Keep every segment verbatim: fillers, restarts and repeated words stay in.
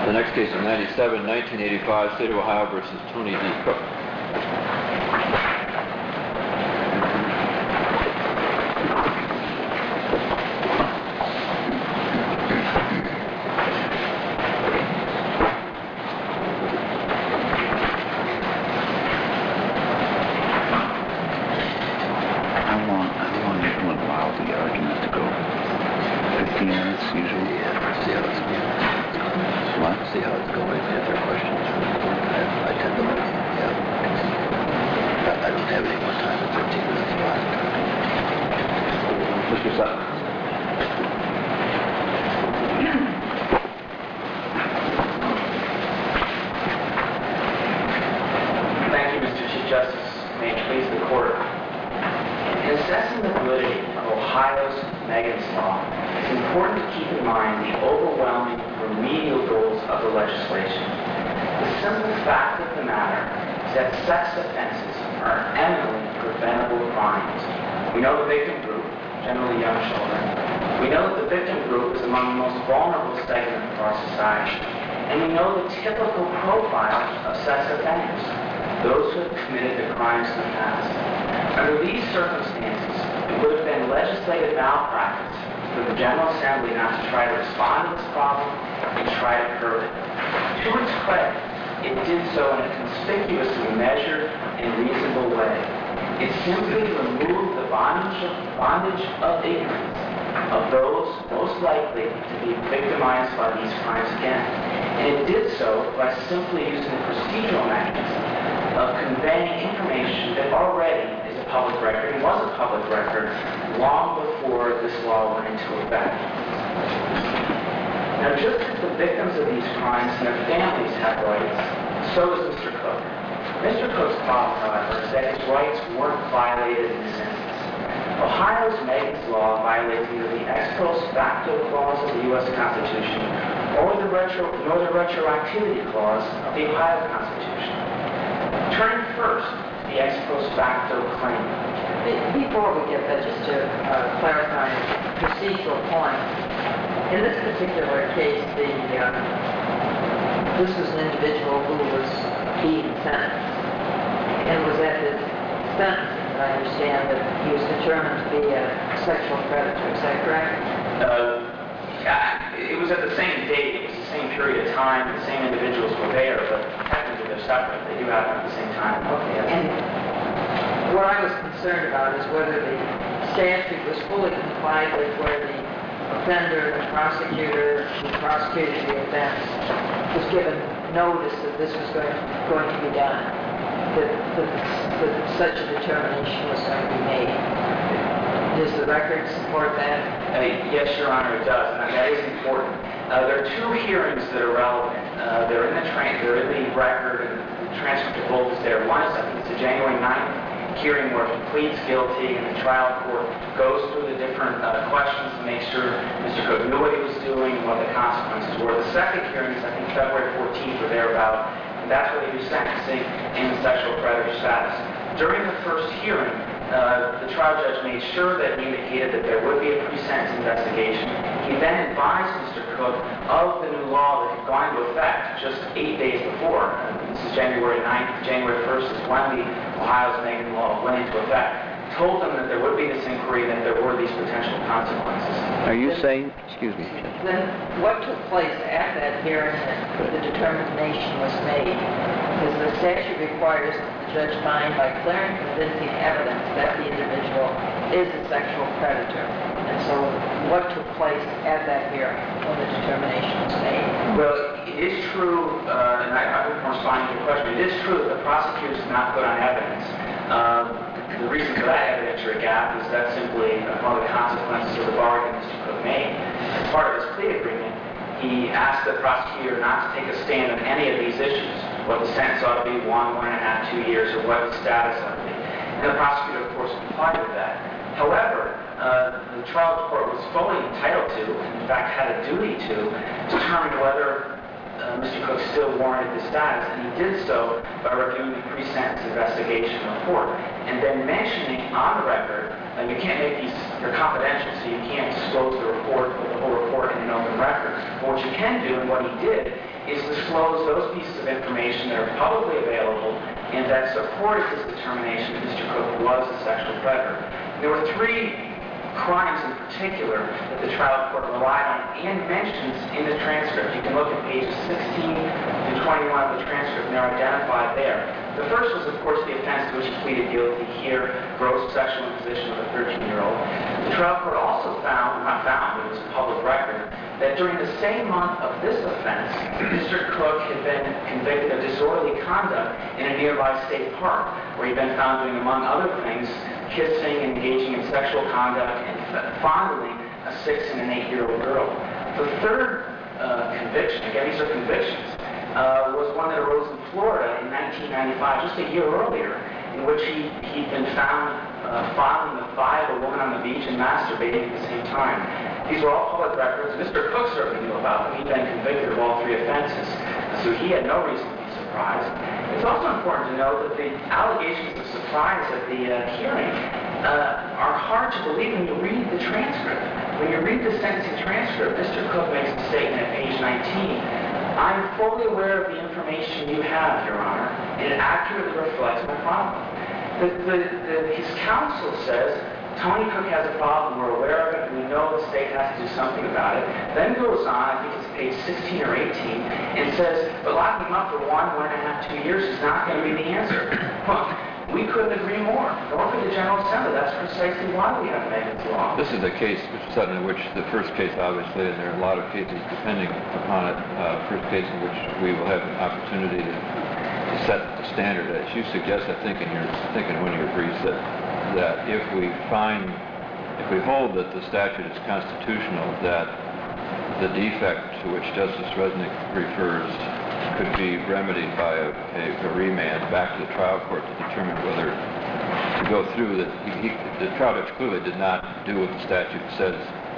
The next case is ninety-seven, nineteen eighty-five, State of Ohio versus Tony D. Cook. Simply using the procedural mechanism of conveying information that already is a public record and was a public record long before this law went into effect. Now, just as the victims of these crimes and their families have rights, so does Mister Cook. Mister Cook's problem, however, is that his rights weren't violated in this instance. Ohio's Megan's Law violates neither the ex post facto clause of the U S Constitution or the retro, nor the retroactivity clause of the Ohio Constitution. Turning first to the ex post facto claim. Before we get that, just to uh, clarify a procedural point, in this particular case, the uh, this was an individual who was being sentenced, and was at his sentencing, I understand, that he was determined to be a sexual predator. Is that correct? Uh, Yeah, it was at the same date, it was the same period of time, the same individuals were there, but technically they're separate. They do happen at the same time. Okay. And what I was concerned about is whether the statute was fully complied with, where the offender, the prosecutor who prosecuted the offense was given notice that this was going to, going to be done, that, that, that such a determination was going to be made. Does the record support that? Uh, yes, Your Honor, it does, and that is important. Uh, there are two hearings that are relevant. Uh, they're in the tra- they're in the record, and the transcript of both is there. One is, I think, it's the January ninth hearing where he pleads guilty, and the trial court goes through the different uh, questions to make sure Mister Cook knew what he was doing and what the consequences were. The second hearing is, I think, February fourteenth or thereabout, and that's where they do sentencing in sexual predator status. During the first hearing, Uh, the trial judge made sure that he indicated that there would be a pre-sentence investigation. He then advised Mister Cook of the new law that had gone into effect just eight days before. Uh, this is January ninth. January first is when the Ohio's Megan Law went into effect. Told them that there would be this inquiry, that there were these potential consequences. Are you saying, excuse me, Then what took place at that hearing that the determination was made? Because the statute requires that the judge find by clear and convincing evidence that the individual is a sexual predator. And so what took place at that hearing when the determination was made? Well, it is true, uh, and I, I would respond to your question, it is true that the prosecutors did not put on evidence. Um, The reason for that evidentiary gap is that simply one of the consequences of the bargain Mister Cook made. As part of his plea agreement, he asked the prosecutor not to take a stand on any of these issues, what the sentence ought to be, one, one and a half, two years, or what the status ought to be. And the prosecutor, of course, complied with that. However, uh, the trial court was fully entitled to, in fact had a duty to, determine whether Uh, Mister Cook still warranted the status, and he did so by reviewing the pre-sentence investigation report, and then mentioning on the record, and you can't make these they're confidential, so you can't disclose the report, put the whole report in an open record. But what you can do, and what he did, is disclose those pieces of information that are publicly available and that supported his determination that Mister Cook was a sexual predator. There were three crimes in particular that the trial court relied on and mentions in the transcript. You can look at pages sixteen to twenty-one of the transcript, and they're identified there. The first was, of course, the offense to which he pleaded guilty here, gross sexual imposition of a thirteen-year-old. The trial court also found, not found, it was a public record, that during the same month of this offense, Mister Cook had been convicted of disorderly conduct in a nearby state park, where he'd been found doing, among other things, kissing, engaging in sexual conduct, and fondling a six and an eight-year-old girl. The third uh, conviction, again, these are convictions, uh, was one that arose in Florida in nineteen ninety-five, just a year earlier, in which he, he'd been found uh, fondling the thigh of a woman on the beach and masturbating at the same time. These were all public records. Mister Cook certainly knew about them. He'd been convicted of all three offenses, so he had no reason to be surprised. It's also important to note that the allegations of surprise at the uh, hearing uh, are hard to believe when you read the transcript. When you read the sentencing transcript, Mister Cook makes a statement at page nineteen. I'm fully aware of the information you have, Your Honor, and it accurately reflects my problem. The, the, the, his counsel says, Tony Cook has a problem, we're aware of it, we know the state has to do something about it. Then goes on, I think it's page sixteen or eighteen, and says, but locking him up for one, one and a half, two years is not going to be the answer. Well, we couldn't agree more. Nor could the General Assembly. That's precisely why we have Megan's Law. This is a case, Mister Sutton, in which the first case, obviously, and there are a lot of cases depending upon it, uh, first case in which we will have an opportunity to, to set the standard. As you suggest, I think, in your thinking one of your briefs, that that if we find, if we hold that the statute is constitutional, that the defect to which Justice Resnick refers could be remedied by a, a, a remand back to the trial court to determine whether to go through that. He, he, the trial judge clearly did not do what the statute says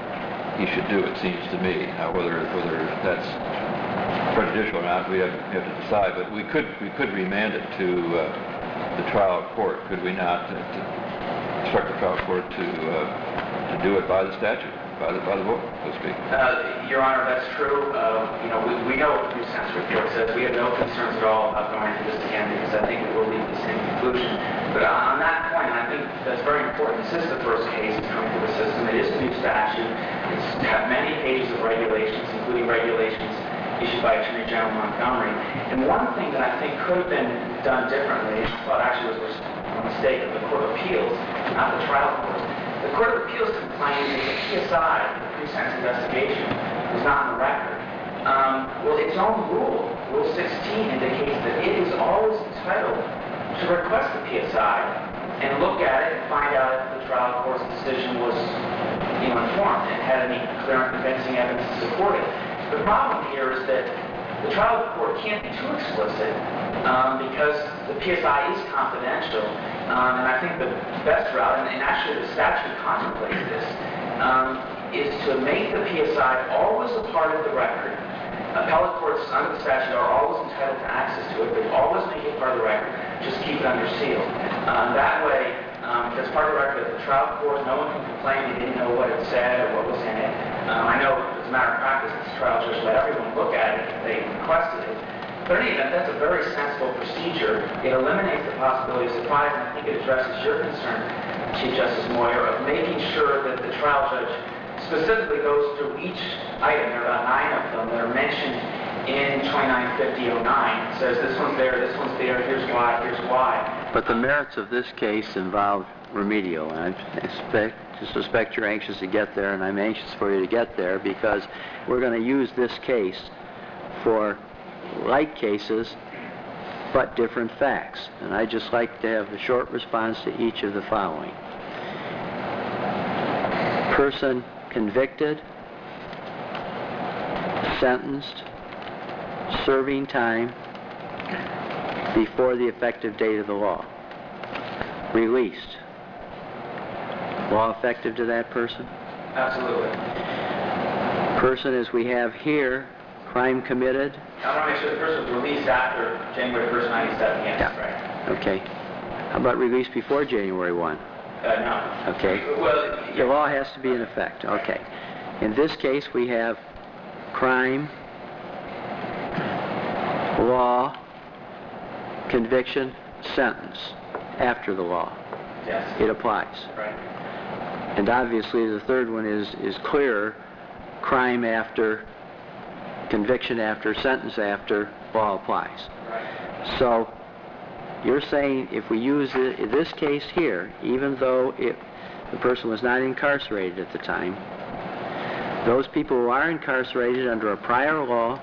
he should do, it seems to me. Now, whether whether that's prejudicial or not, we have, we have to decide. But we could we could remand it to uh, the trial court, could we not? To, to instruct the trial court to uh, to do it by the statute, by the by the book, so to speak. Uh, Your Honor, that's true. Uh, you know, we, we know what the pre-sentence report says. We have no concerns at all about going through this again because I think it will lead to the same conclusion. But on that point, and I think that's very important. This is the first case coming through the system. It is a new statute. It's got many pages of regulations, including regulations issued by Attorney General Montgomery. And one thing that I think could have been done differently, well, actually was a mistake of the Court of Appeals, not the trial court. The Court of Appeals complained that the P S I, the pre-sentence investigation, was not on the record. Um, well, its own rule, Rule sixteen, indicates that it is always entitled to request the P S I and look at it and find out if the trial court's decision was, you know, informed and had any clear and convincing evidence to support it. The problem here is that the trial court can't be too explicit um, because the P S I is confidential, um, and I think the best route, and, and actually the statute contemplates this, um, is to make the P S I always a part of the record. Appellate courts under the statute are always entitled to access to it. They always make it part of the record. Just keep it under seal. Um, that way, um, if it's part of the record at the trial court, no one can complain they didn't know what it said or what was in it. Um, I know, as a matter of practice, the trial judge let everyone look at it if they requested it. But in any event, that's a very sensible procedure. It eliminates the possibility of surprise, and I think it addresses your concern, Chief Justice Moyer, of making sure that the trial judge specifically goes through each item. There are about nine of them that are mentioned in twenty-nine fifty oh nine. It says this one's there, this one's there, here's why, here's why. But the merits of this case involve remedial, and I expect, to suspect you're anxious to get there, and I'm anxious for you to get there because we're going to use this case for like cases but different facts. And I'd just like to have a short response to each of the following. Person convicted, sentenced, serving time before the effective date of the law. Released. Law effective to that person? Absolutely. Person as we have here, crime committed. I want to make sure the person was released after January first, ninety-seven, yes, Yeah. right. Okay. How about released before January first? Uh, no. Okay. Well, The law has to be in effect, okay. In this case, we have crime, law, conviction, sentence, after the law. yes. It applies. Right. And obviously, the third one is, is clearer, crime after, conviction after, sentence after, law applies. Right. So, you're saying if we use it, in this case here, even though it, the person was not incarcerated at the time, those people who are incarcerated under a prior law,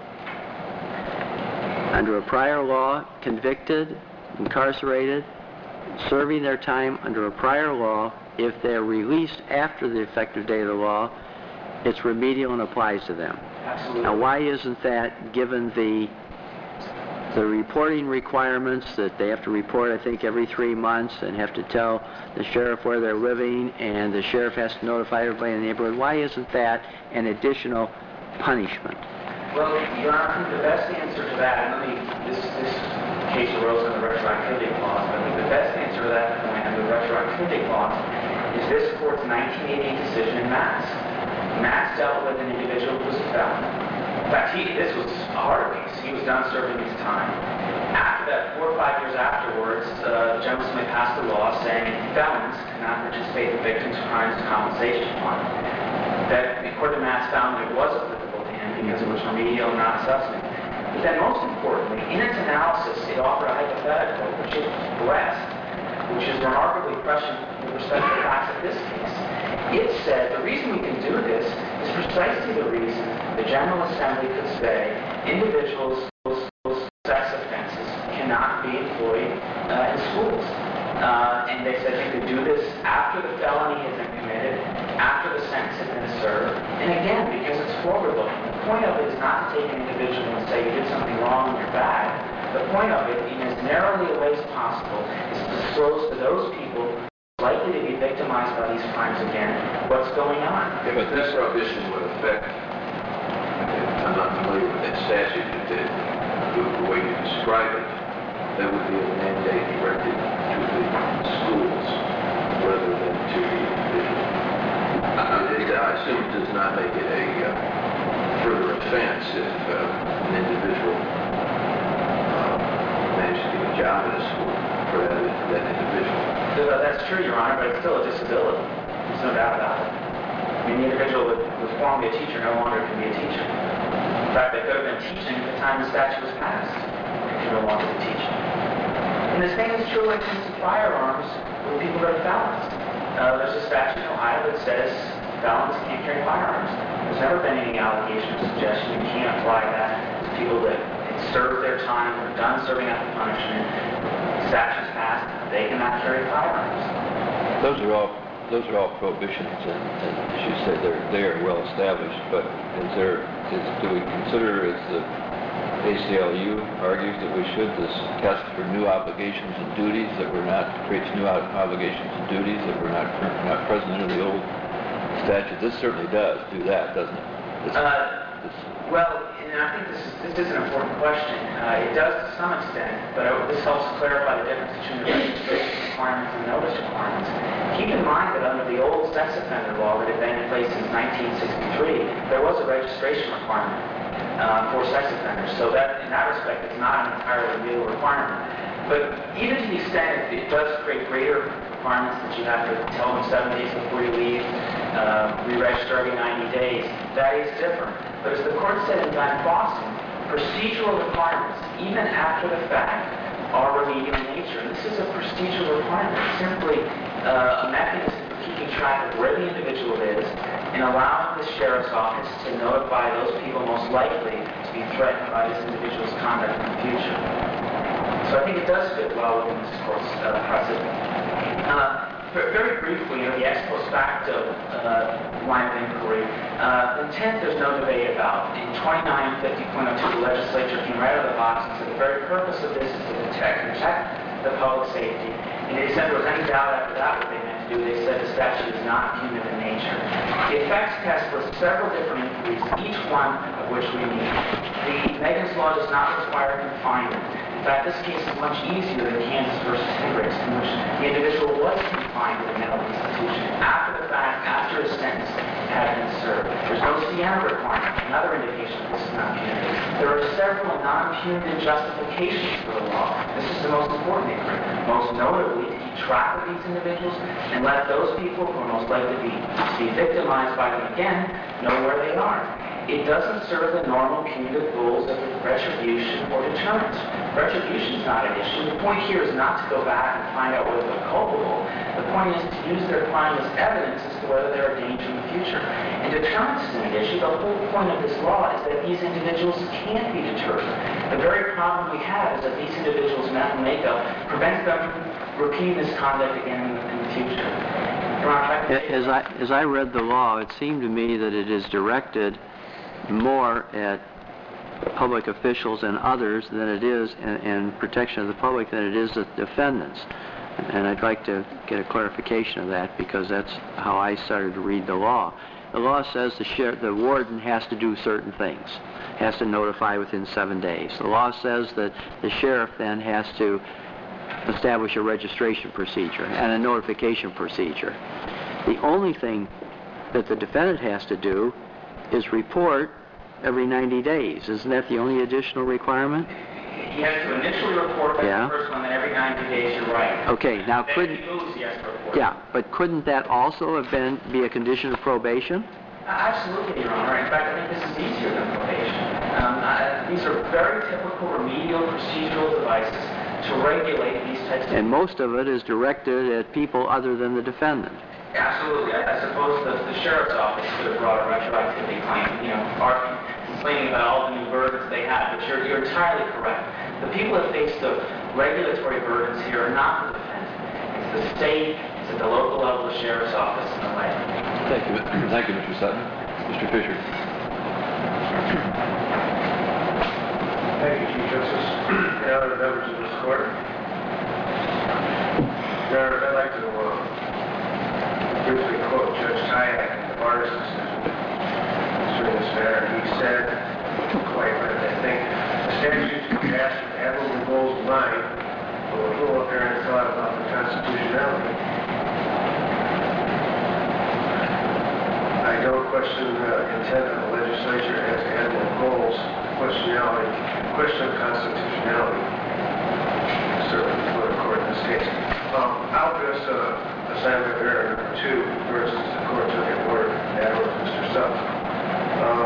under a prior law, convicted, incarcerated, serving their time under a prior law, if they're released after the effective date of the law, it's remedial and applies to them. Absolutely. Now, why isn't that, given the the reporting requirements that they have to report, I think, every three months and have to tell the sheriff where they're living, and the sheriff has to notify everybody in the neighborhood? Why isn't that an additional punishment? Well, Your Honor, I think the best answer to that, and let me, this, this case arose in the retroactivity clause, but I think the best answer to that point of the retroactivity clause is this court's nineteen eighty-eight decision in Matz. Matz dealt with an individual who was a felon. In fact, he, this was a harder case. He was done serving his time. After that, four or five years afterwards, uh, General Smith passed a law saying felons cannot participate in victims' crimes compensation fund. That, according to Matz, found that it was applicable to him because it was remedial and not substantive. But then, most importantly, in its analysis, it offered a hypothetical, which is blessed, which is remarkably prescient with respect to the facts of this case. It said the reason we can do this is precisely the reason the General Assembly could say individuals whose sex offenses cannot be employed uh, in schools. Uh, and they said you could do this after the felony has been committed, after the sentence has been served, and again, because it's forward-looking. The point of it is not to take an individual and say you did something wrong and you're bad. The point of it, in as narrowly a way as possible, is to disclose to those people likely to be victimized by these crimes again what's going on. Yeah, but this prohibition would affect, I'm not familiar with that statute, but the, the way you describe it, that would be a mandate directed to the schools rather than to the individual. I, I assume it does not make it a uh, further offense if uh, an individual uh, managed to get a job at a school for that, that individual. Uh, That's true, Your Honor, but it's still a disability. There's no doubt about it. I mean, the individual who was formerly a teacher no longer can be a teacher. In fact, they could have been teaching at the time the statute was passed. They can no longer be teaching. And the same is true when it comes to firearms with people that are felons. Uh, there's a statute in Ohio that says felons can't carry firearms. There's never been any allegation or suggestion you can't apply that to people that had served their time, or done serving out the punishment. The statute's passed, they cannot carry firearms. Those are all, those are all prohibitions, and, and as you said, they're, they are well established, but is there, is, do we consider, as the A C L U argues, that we should, this test for new obligations and duties that were not, creates new ob- obligations and duties that were not, not present under the old statute? This certainly does do that, doesn't it? This, Uh, this, Well, and I think this is, this is an important question. Uh, it does to some extent, but uh, this helps clarify the difference between the registration requirements and notice requirements. Keep in mind that under the old sex offender law that had been in place since nineteen sixty-three, there was a registration requirement uh, for sex offenders. So that, in that respect, it's not an entirely new requirement. But even to the extent it does create greater requirements that you have to tell them seven days before you leave, uh, re-register every ninety days, that is different. But as the court said in Van Boston, procedural requirements, even after the fact, are remedial in nature. And this is a procedural requirement, simply uh, a mechanism for keeping track of where the individual is and allowing the sheriff's office to notify those people most likely to be threatened by this individual's conduct in the future. So I think it does fit well within this court's uh, precedent. Uh, Very briefly, you know, the ex post facto uh, line of inquiry, uh, intent there's no debate about. In twenty-nine fifty point oh two, the legislature came right out of the box and said the very purpose of this is to protect, protect the public safety. And they said there was any doubt after that what they meant to do. They said the statute is not punitive in nature. The effects test lists several different inquiries, each one of which we need. The Megan's Law does not require confinement. In fact, this case is much easier than Kansas versus Hendricks, in which the individual was confined to the mental institution after the fact, after his sentence had been served. There's no Siena requirement, another indication that this is not punitive. There are several non-punitive justifications for the law. This is the most important inquiry. Most notably, to keep track of these individuals and let those people who are most likely to be, to be victimized by them again know where they are. It doesn't serve the normal punitive goals of retribution or deterrence. Retribution is not an issue. The point here is not to go back and find out whether they're culpable. The point is to use their crime as evidence as to whether they're a danger in the future. And deterrence is an issue. The whole point of this law is that these individuals can't be deterred. The very problem we have is that these individuals' mental makeup prevents them from repeating this conduct again in the, in the future. Your Honor, if I could- As I, as I read the law, it seemed to me that it is directed more at public officials and others than it is in, in protection of the public than it is at defendants. And I'd like to get a clarification of that because that's how I started to read the law. The law says the, sheriff, the warden has to do certain things, has to notify within seven days. The law says that the sheriff then has to establish a registration procedure and a notification procedure. The only thing that the defendant has to do is report every ninety days. Isn't that the only additional requirement? He has to initially report that Yeah. the first one, then every ninety days you're right. Okay, now Then couldn't... he moves, he has to report. Yeah, but couldn't that also have been be a condition of probation? Uh, Absolutely, Your Honor. In fact, I think this is easier than probation. Um, uh, these are very typical remedial procedural devices to regulate these types of... And most of it is directed at people other than the defendant. Absolutely. I, I suppose the, the sheriff's office could have brought a retroactivity claim, you know, arguing, complaining about all the new burdens they have, but you're, you're entirely correct. The people that face the regulatory burdens here are not the defendant. It's the state, it's at the local level, the sheriff's office, and the like. Thank you. Thank you, Mister Sutton. Mister Fisher. Thank you, Chief Justice, and other members of this court. Your Honor, I'd like to uh, briefly quote Judge Kayak in the Barnes decision concerning this matter. He said, quite right, I think, the statutes were passed with admirable goals in mind, but with little apparent thought about the constitutionality. I don't question the intent of the legislature as to admirable goals, questionality, question of constitutionality, certainly before the court in this case. Um, I'll address uh, assignment of error number two versus the court took at word, that was Mister Sutton. Um,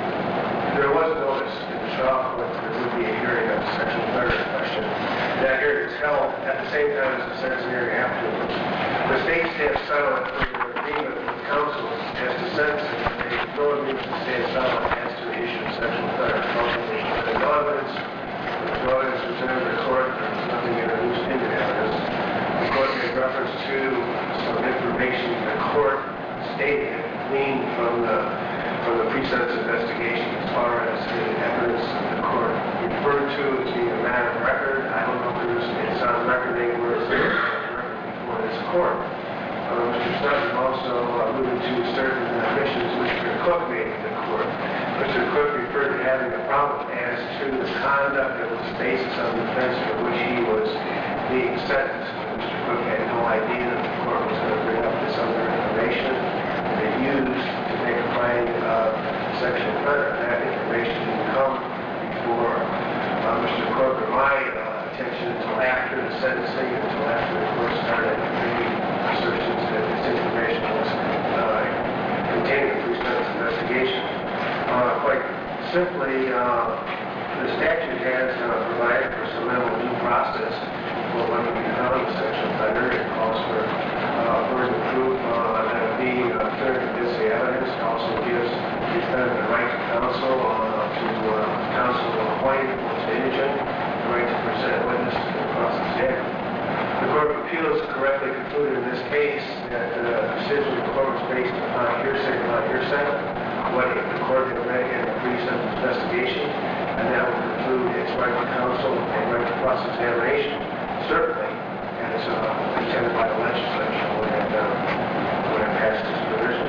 there was notice in the trial court that there would be a hearing on the sexual predator question. That hearing is held at the same time as the sentencing hearing afterwards. The state stands silent for their agreement with counsel as to sentencing, and they have no agreement to stand silent as to the issue of sexual predator. There's no evidence, there's no evidence presented to the court, there's nothing introduced into evidence. The court made reference to some information the court stated gleaned from the from the pre-sentence investigation as far as the evidence that the court referred to as being a matter of record. I don't know if there's, it's on record anywhere, it's on record before this court. Uh, Mister Sutton also alluded to certain admissions Mister Cook made to the court. Mister Cook referred to having a problem as to the conduct that was the basis of the offense for which he was being sentenced. Mister Cook had no idea that the court was going to bring up this other information that they used to make a finding of sexual predator. That information didn't come before uh, Mister Cook or my uh, attention until after the sentencing, until after the court started making assertions that this information was uh, contained in the pre-sentence investigation. Uh, quite simply, uh, the statute has uh, provided for some minimal due process for when you can found a sexual predator. It calls for uh, burden of proof uh, that it be uh, clear and convincing evidence. It also gives the defendant the right to counsel, uh, to uh, counsel to appoint or to indigent, the right to present witnesses and cross-examine. The Court of Appeals correctly concluded in this case that uh, the decision of the court was based upon hearsay, upon hearsay, what the court had read in the pre-sentence investigation, and that would include its right to counsel and right to cross-examination, certainly, as uh, intended by the legislature when it, uh, when it passed this provision.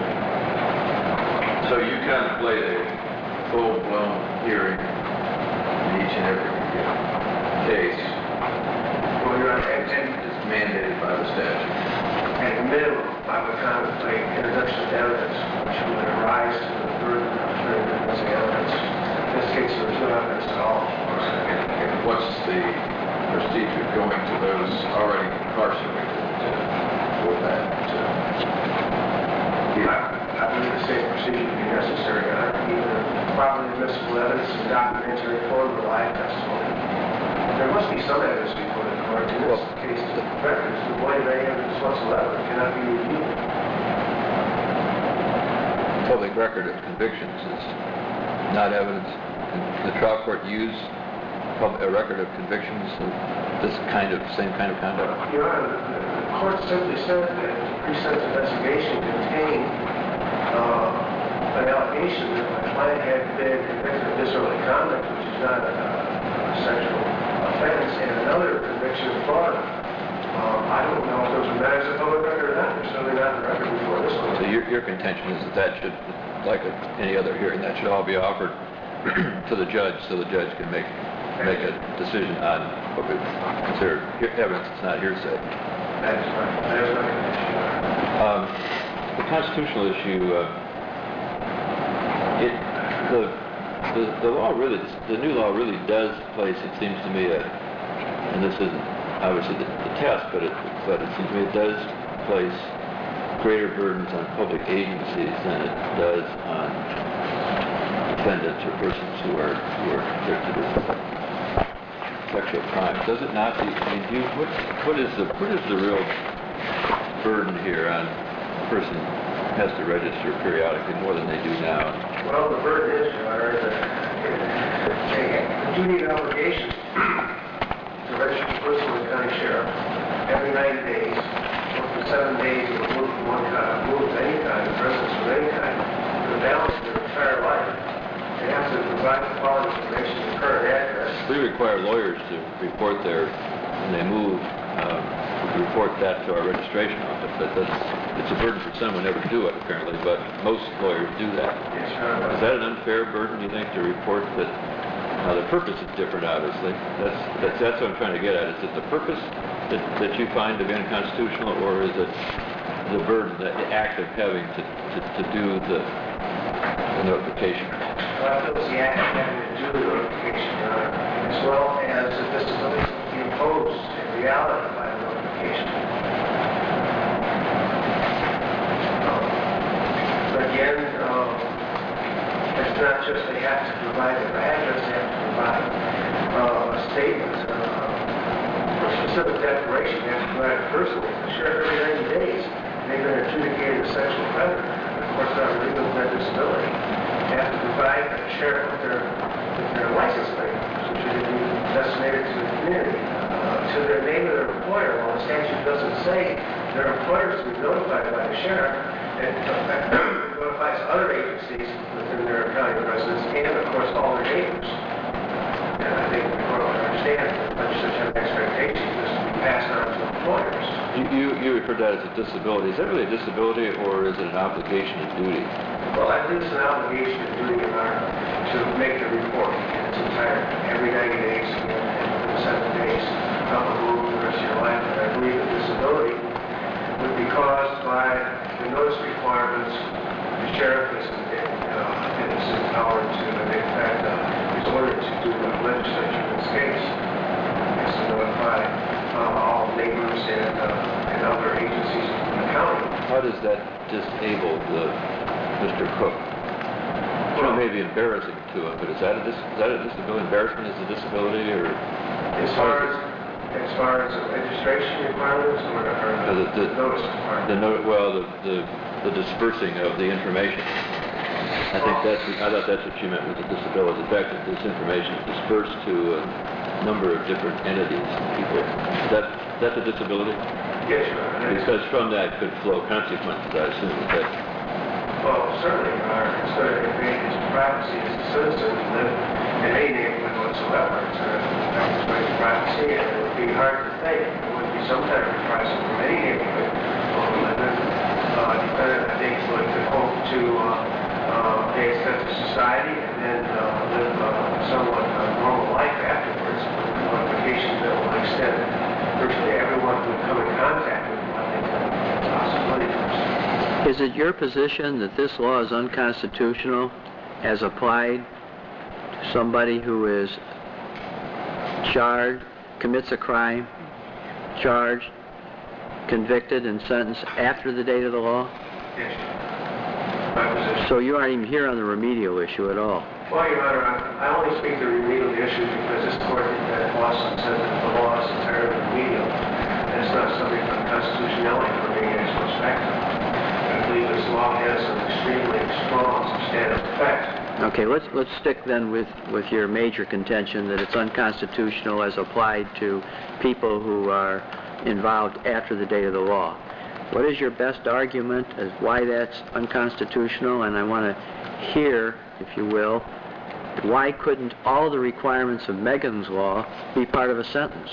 So you contemplate a full-blown hearing in each and every case Well, Your Honor, and, and is mandated by the statute. at a minimum, I would contemplate introduction of evidence which would arise to the burden of clear and convincing evidence. In this case, there was no evidence at all. And and what's the procedure going to those already incarcerated uh, for that? uh, I, I believe the same procedure would be necessary, Your Honor, either properly admissible evidence in documentary form or live testimony. There must be some evidence before the court. In this case, the record is devoid of any evidence whatsoever. It cannot be reviewed. Public record of convictions is not evidence. The trial court used pub- a record of convictions of this kind of, same kind of conduct. Your Honor, the, the court simply said that the pre-sentence investigation contained uh, an allegation that my client had been convicted of disorderly conduct, which is not a, a sexual offense, and another conviction of fraud. Um, I don't know if those are matters of public record or not. They're certainly not in the record before this one. So your, your contention is that that should, like any other hearing, that should all be offered to the judge so the judge can make make a decision on what we consider he- evidence that's not hearsay. That is my, that is my condition, Your Honor. Um, the constitutional issue, uh, it, the, the, the law really, the new law really does place, it seems to me, a, and this isn't obviously the, the test, but it, but it seems to me it does place greater burdens on public agencies than it does on defendants or persons who are, who are convicted of sexual crimes. Does it not? I mean, do you, what, what is the, what is the real burden here on a person who has to register periodically more than they do now? Well, the burden is, Your Honor, that a duty and obligation to register a person with the county sheriff every ninety days, or for seven days, or move from one kind, move of any kind, residence of any kind, for the balance of their entire life. They have to provide the following information to the current address. We require lawyers to report their, when they move, um, report that to our registration office. That, that's, it's a burden for some who never do it, apparently, but most lawyers do that. Yes, Your Honor. Is that an unfair burden, you think, to report that? Now, the purpose is different, obviously. That's, that's, that's what I'm trying to get at. Is it the purpose that, that you find to be unconstitutional, or is it the burden, the act of having to, to, to do the, the notification? Well, I feel it's the act of having to do the notification, Your Honor, as well as the disability to be imposed in reality by the notification. Um, But again, um, it's not just they have to provide their address, they have to provide uh, a statement, uh, a specific declaration, they have to provide it personally. The sheriff every ninety days, they've been adjudicated a sexual offender. Of course, not relieving of their disability. They have to provide the sheriff with their, with their license plate, which should be designated to the community, uh, to their name of their employer. While the statute doesn't say their employer is to be notified by the sheriff, it notifies other agencies within their county residence and, of course, all their neighbors. And I think the court will understand that legislature have expectations this to be passed on to employers. You, you, you refer to that as a disability. Is that really a disability, or is it an obligation and duty? Well, I think it's an obligation and duty of our to make the report in its entirety, every ninety days, and within seven days, not to move the rest of your life. And I believe that disability would be caused by the notice requirements. The sheriff is, uh, is empowered to, and in fact, uh, is ordered to do the legislature in this case, is to notify uh, all neighbors and, uh, and other agencies in the county. How does that disable the Mister Cook? Well, it may be embarrassing to him, but is that a, dis is that a disability? Embarrassment is a disability, or? As far as, as far as the registration requirements or the, or Uh, the, the- the- notice The requirements? no, well, the, the, the dispersing of the information. I think that's, I thought that's what you meant with the disability. The fact that this information is dispersed to a number of different entities, people. Is that, that's a disability? Yes, Your Honor. It's- Because from that could flow consequences, I assume, that, Well, certainly, Your Honor, it's going to invade his privacy as a citizen to live in any neighborhood whatsoever. It's going to affect his right to privacy, and it would be hard to think there would be some kind of reprisal from any neighborhood or living uh, defendant, I think, would hope to uh, uh, pay his debt to society and then uh, live uh, somewhat uh, normal life afterwards with the notification Is it your position that this law is unconstitutional as applied to somebody who is charged, commits a crime, charged, convicted, and sentenced after the date of the law? Yes. My position. So you aren't even here on the remedial issue at all? Well, Your Honor, I I only speak to remedial issues because this court at Boston said that the law is entirely remedial, and it's not subject to constitutionality for being ex post facto. I believe this law has an extremely strong substantive effect. Okay, let's let's stick then with, with your major contention that it's unconstitutional as applied to people who are involved after the date of the law. What is your best argument as why that's unconstitutional? And I want to hear, if you will, why couldn't all the requirements of Megan's law be part of a sentence?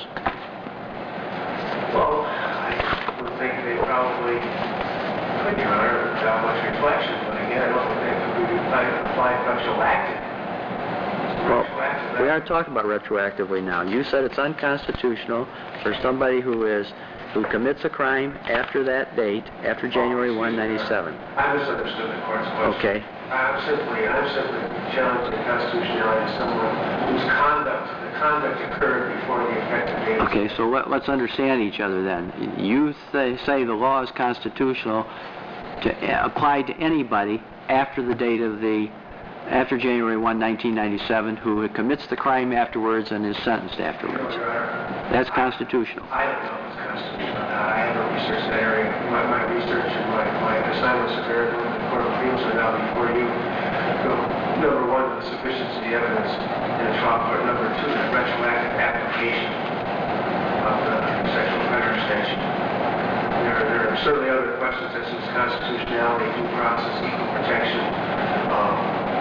Well, I would think they probably could, Your Honor, without much reflection. But again, I don't think that we could apply apply retroactive. Well, Retroactive, we aren't talking about retroactively now. You said it's unconstitutional for somebody who is who commits a crime after that date, after January first, ninety-seven. I misunderstood the court's question. Okay. I'm simply, I'm simply challenging the constitutionality of someone whose conduct, the conduct occurred before the effective date. Okay, so let, let's understand each other then. You th- say the law is constitutional to uh, apply to anybody after the date of the, after January first, nineteen ninety-seven, who commits the crime afterwards and is sentenced afterwards. No, Your Honor. That's constitutional. I don't know if it's constitutional or not. I haven't researched that area. My, my research and my, my assignments are very with the Court of Appeals are now before you. So, number one, the sufficiency of the evidence in a trial court. Number two, the retroactive application of the sexual offender statute. There, there are certainly other questions such as constitutionality, due process, equal protection. Um,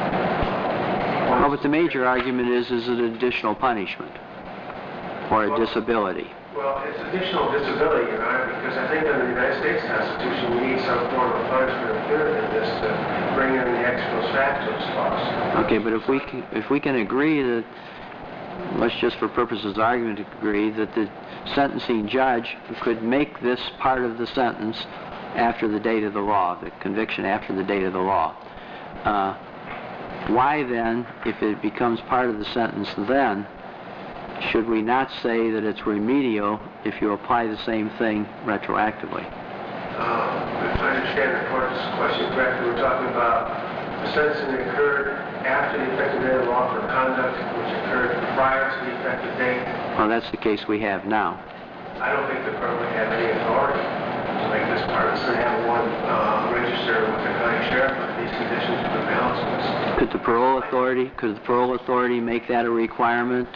Well, but the major argument is, is it additional punishment or a disability? Well, it's additional disability, Your Honor, because I think under the United States Constitution, we need some form of punishment or punitive in this to bring in the ex post facto clause. Okay, but if we can, if we can agree that, let's just for purposes of argument agree that the sentencing judge could make this part of the sentence after the date of the law, the conviction after the date of the law, uh, why then, if it becomes part of the sentence then, should we not say that it's remedial if you apply the same thing retroactively? Uh, if I understand the court's question correctly, we're talking about the sentencing that occurred after the effective date of the law for conduct which occurred prior to the effective date. Well, that's the case we have now. I don't think the court would have any authority to make this part. It's going to have one uh, register with the county sheriff with these conditions for the balance of this. Could the parole authority, could the parole authority make that a requirement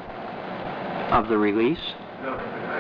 of the release? No,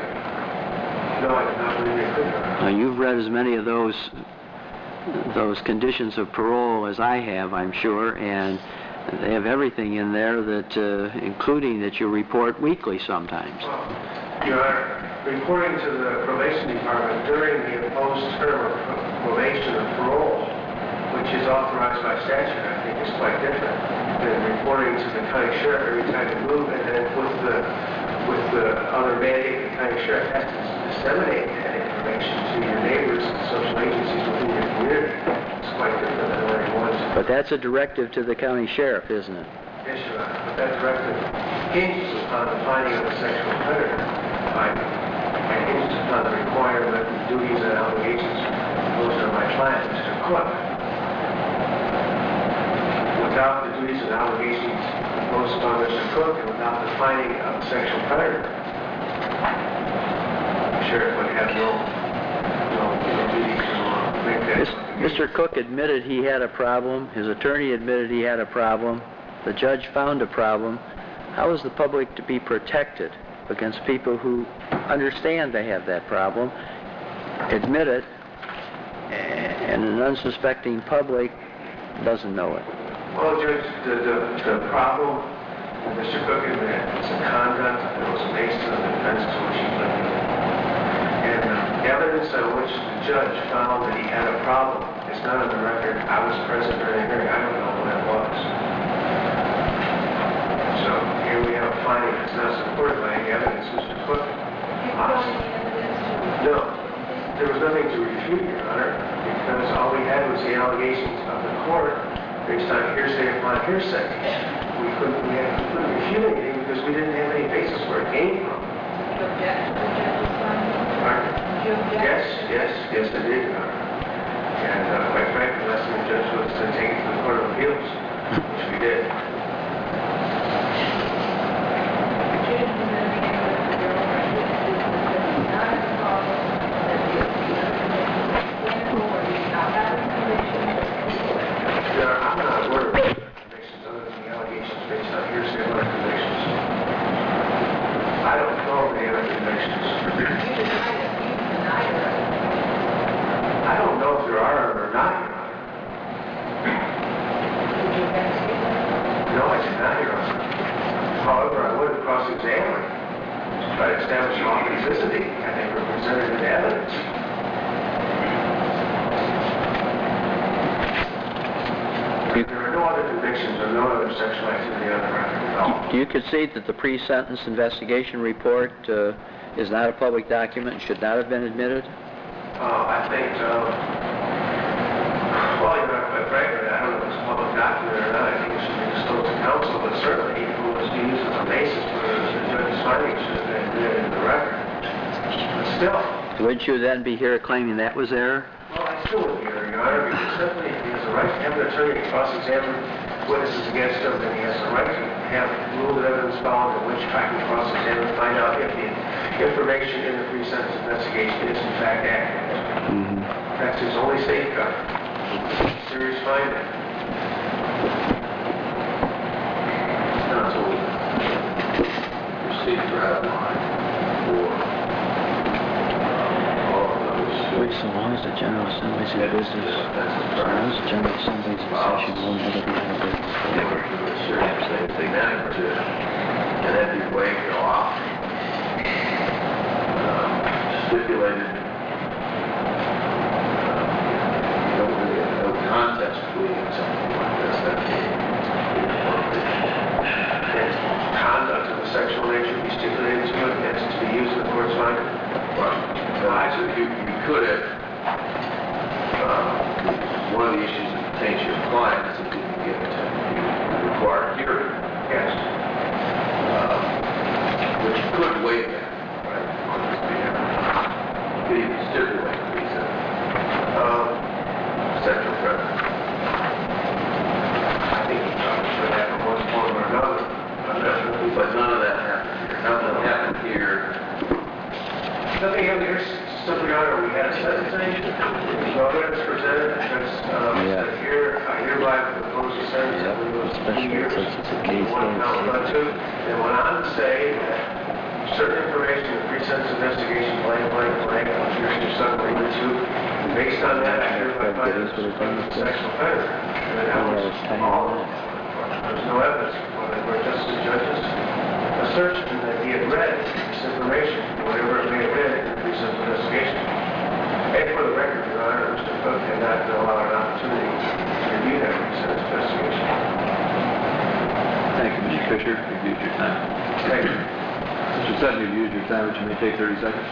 I, no, I do not believe they could. Now, you've read as many of those those conditions of parole as I have, I'm sure, and they have everything in there that, uh, including that you report weekly sometimes. Well, Your Honor, reporting to the probation department during the imposed term of probation or parole, which is authorized by statute, I think is quite different than reporting to the county sheriff every time you move, and then with the with the other mandate, the county sheriff has to disseminate that information to your neighbors and social agencies within your community. It's quite different than what it was. But that's a directive to the county sheriff, isn't it? Yes, Your Honor, but that directive hinges upon the finding of a sexual predator, finding, and hinges upon the requirement, duties, and obligations imposed on my client, Mister Cook. Without the duties and obligations imposed upon Mister Cook, and without the finding of a sexual predator, the sheriff would have no, no, no duty to uh, make that. Mis- Mister Cook admitted he had a problem. His attorney admitted he had a problem. The judge found a problem. How is the public to be protected against people who understand they have that problem, admit it, and an unsuspecting public doesn't know it? Well, Judge, the, the, the problem that Mister Cook admitted is a conduct that was based on the offense to which he pled guilty. And the evidence on which the judge found that he had a problem is not on the record. I was present during the hearing. I don't know what that was. So here we have a finding that's not supported by any evidence. Mister Cook, honestly, no. there was nothing to refute, Your Honor, because all we had was the allegations of the court based on hearsay upon hearsay. We couldn't, we had- we couldn't refute anything because we didn't have any basis where it came from. Pardon? Yes, yes, yes, I did, Your Honor. And uh, quite frankly, the last thing the judge was to take it to the Court of Appeals, which we did. Your Honor, I'm not aware of any convictions other than the allegations based on hearsay of other convictions. I don't know of any other convictions. I don't know if there are or not, Your Honor. No, I did not, Your Honor. However, I would have cross-examined to try to establish authenticity. I think we're presented with evidence. There are no other convictions or no other sexual activity on the record at all. Do you concede that the pre-sentence investigation report uh, is not a public document and should not have been admitted? Uh, I think, uh, well, Your Honor, quite frankly, I don't know if it's a public document or not. I think it should be disclosed to counsel, but certainly if it was used as a basis for the judge's findings, should have been admitted in the record. But still, Wouldn't you then be here claiming that was error? well, I still would be here, Your Honor, because simply he has a right to have an attorney to cross-examine witnesses against him, and he has a right to have rules of evidence followed in which I can cross-examine and find out if the information in the pre-sentence investigation is in fact accurate. Mm-hmm. That's his only safeguard. Serious finding. Counsel, proceed for outline for uh, all of those. Which, so long as the General Assembly's in business, so long as the General Assembly's in session, will never be out of business. They were doing a certain same thing now to, and then be waived off. Um, stipulated, uh, no, no contest plea or something like this. That Conduct of a sexual nature be stipulated to it, and to be used in the court's finding. Well, so you, you could have, uh, one of the issues that pertains to your client is that you can get to the required hearing, Yes. uh, which you could waive that, right? On this behalf. You could even stipulate the reason, Um, sexual preference. I think he probably should have in one form or another. Undefinitely, But none of that happened here. Nothing happened here. nothing in here, simply, Your Honor, we had a sentencing, no evidence presented, because, um, Yeah. said here, I hereby propose a sentence Yeah, that was two especially years, since it's a case one case. count, not two, and went on to say that certain information in the pre-sentence investigation, blank, blank, blank, on Commissioner Sutton, leading to, based on that, I hereby That find is this what it was is. a sexual offender. And that Yeah, was it's tiny. all of it. There's no evidence for it, where just the judge's assertion that he had read this information, whatever it may have been, in the pre-sentence investigation. And for the record, Your Honor, Mister Cook had not allowed an opportunity to review that pre-sentence investigation. Thank you, Mister Fisher. You've used your time. Thank you. Mister Sutton, you've used your time, but you may take thirty seconds.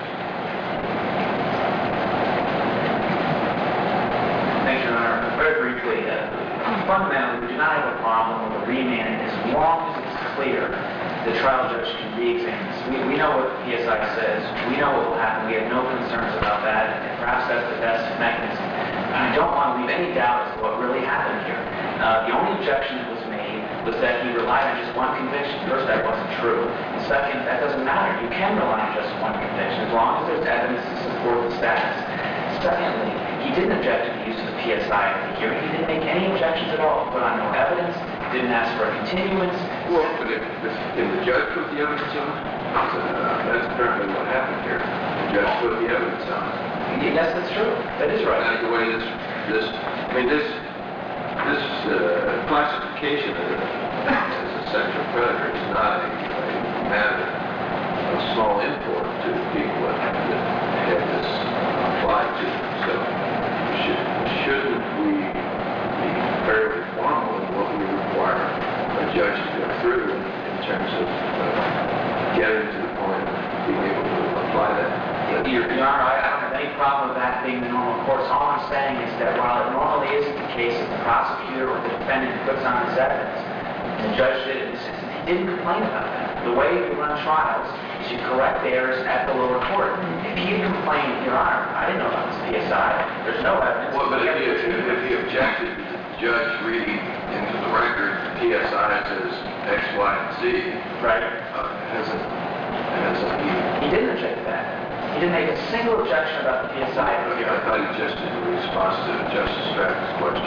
Thank you, Your Honor. Very briefly, uh, fundamentally, we do not have a problem with a remand as long as it's clear the trial judge can re-examine this. We, we know what the P S I says. We know what will happen. We have no concerns about that, and perhaps that's the best mechanism. And I don't want to leave any doubt as to what really happened here. Uh, the only objection that was made was that he relied on just one conviction. First, that wasn't true. And second, that doesn't matter. You can rely on just one conviction as long as there's evidence to support the status. Secondly, he didn't object to the use of the P S I at the hearing. He didn't make any objections at all. Put on no evidence, didn't ask for a continuance. Well, but if, if, can the judge put the evidence on? Uh, that's apparently what happened here. The judge put the evidence on. Yes, that's true. That is right. Now, the way this, this, I mean, this, this uh, classification of it as a sexual predator is not a, a matter of small import to the people that have this applied to them. So, should, shouldn't we be fairly formal in what we require a judge to go through in, in terms of uh, getting to the point of being able to apply apply that. Your Your Honor, I I don't have any problem with that being the normal course. All I'm saying is that while it normally isn't the case that the prosecutor or the defendant puts on his evidence, and the judge did it in this instance, he didn't complain about that. The way we run trials is you correct errors at the lower court. If he had complained, Your Honor, I didn't know about this P S I, there's no evidence. Well, but if he, if he objected to the judge reading into the record, P S I says X, Y, and Z, Right? uh, hasn't, hasn't he? He didn't object to that. He didn't make a single objection about the P S I. I thought he just in response to Justice Stratton's question.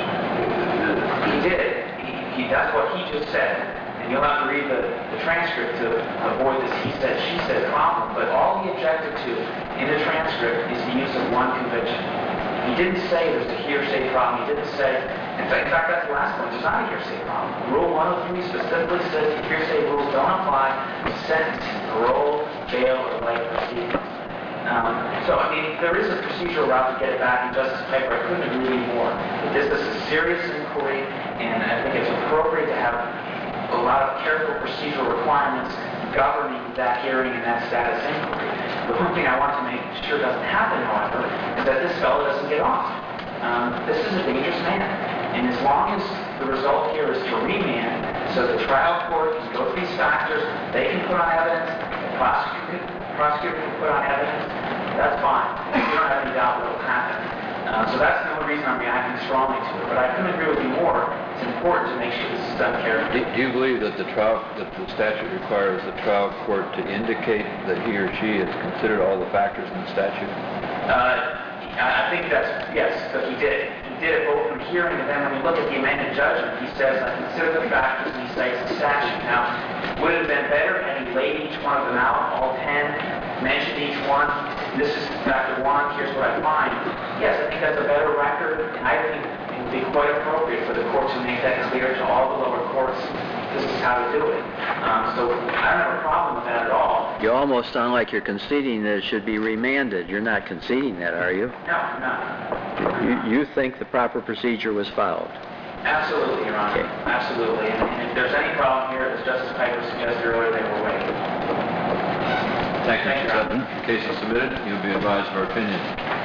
He did. He, he, that's what he just said. And you'll have to read the, the transcript to avoid this he said, she said problem. But all he objected to in the transcript is the use of one conviction. He didn't say there's a hearsay problem. He didn't say, in fact, in fact that's the last point, there's not a hearsay problem. Rule one oh three specifically says hearsay rules don't apply to sentencing, parole, bail, or life proceedings. Um, so, I mean, there is a procedural route to get it back, and Justice Piper, I couldn't agree more. But this is a serious inquiry, and I think it's appropriate to have a lot of careful procedural requirements governing that hearing and that status inquiry. The one thing I want to make sure doesn't happen, however, is that this fellow doesn't get off. Um, this is a dangerous man, and as long as the result here is to remand, so the trial court can go through these factors, they can put on evidence, the prosecutor, prosecutor can put on evidence, that's fine. We don't have any doubt what will happen. Uh, so that's the only reason I'm reacting strongly to it. But I couldn't agree with you more. It's important to make sure this is done carefully. Do do you believe that the trial, that the statute requires the trial court to indicate that he or she has considered all the factors in the statute? Uh, I I think that's, yes, but he did. He did it both from hearing, and then when you look at the amended judgment, he says, I consider the factors, and he cites the statute. Now, would it have been better had he laid each one of them out, all ten, mentioned each one? This is factor one, here's what I find. Yes, I think that's a better record, and I think it would be quite appropriate for the court to make that clear to all the lower courts. This is how to do it. Um, so I don't have a problem with that at all. You almost sound like you're conceding that it should be remanded. You're not conceding that, are you? No, no. You, you think the proper procedure was followed? Absolutely, Your Honor. Okay. Absolutely. And, and if there's any problem here, as Justice Piper suggested earlier, they will wait. Thank you, Thank you, Mister Your Honor. Sutton. Case is submitted. You'll be advised of our opinion.